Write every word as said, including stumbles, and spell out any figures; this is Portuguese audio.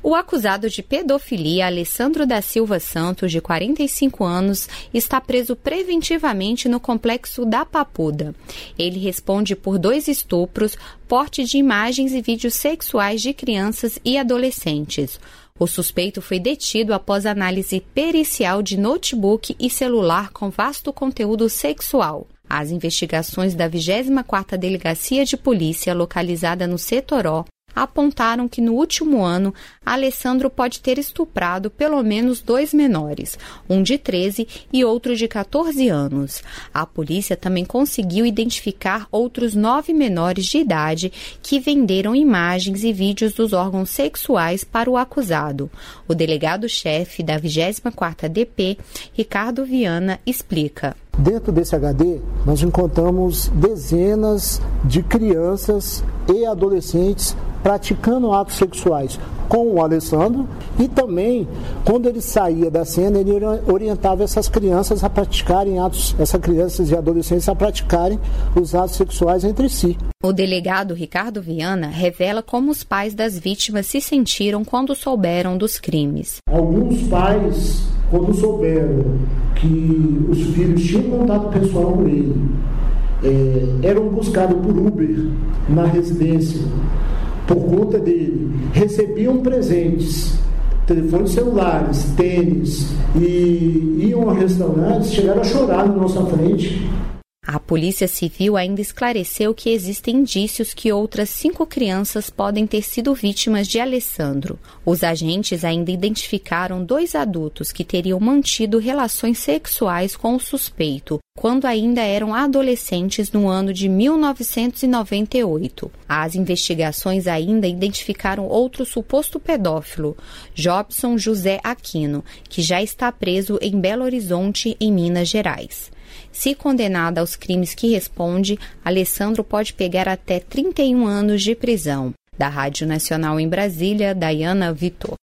O acusado de pedofilia, Alessandro da Silva Santos, de quarenta e cinco anos, está preso preventivamente no complexo da Papuda. Ele responde por dois estupros, porte de imagens e vídeos sexuais de crianças e adolescentes. O suspeito foi detido após análise pericial de notebook e celular com vasto conteúdo sexual. As investigações da vigésima quarta Delegacia de Polícia, localizada no Setoró, apontaram que no último ano, Alessandro pode ter estuprado pelo menos dois menores, um de treze e outro de catorze anos. A polícia também conseguiu identificar outros nove menores de idade que venderam imagens e vídeos dos órgãos sexuais para o acusado. O delegado-chefe da vigésima quarta D P, Ricardo Viana, explica. Dentro desse H D, nós encontramos dezenas de crianças e adolescentes praticando atos sexuais com o Alessandro e também, quando ele saía da cena, ele orientava essas crianças a praticarem atos, essas crianças e adolescentes a praticarem os atos sexuais entre si. O delegado Ricardo Viana revela como os pais das vítimas se sentiram quando souberam dos crimes. Alguns pais, quando souberam que os filhos tinham contato pessoal com ele, é, eram buscados por Uber na residência, por conta dele, recebiam presentes, telefones celulares, tênis, e iam a restaurantes, chegaram a chorar na nossa frente. A Polícia Civil ainda esclareceu que existem indícios que outras cinco crianças podem ter sido vítimas de Alessandro. Os agentes ainda identificaram dois adultos que teriam mantido relações sexuais com o suspeito, quando ainda eram adolescentes no ano de mil novecentos e noventa e oito. As investigações ainda identificaram outro suposto pedófilo, Jobson José Aquino, que já está preso em Belo Horizonte, em Minas Gerais. Se condenado aos crimes que responde, Alessandro pode pegar até trinta e um anos de prisão. Da Rádio Nacional em Brasília, Dayana Vitor.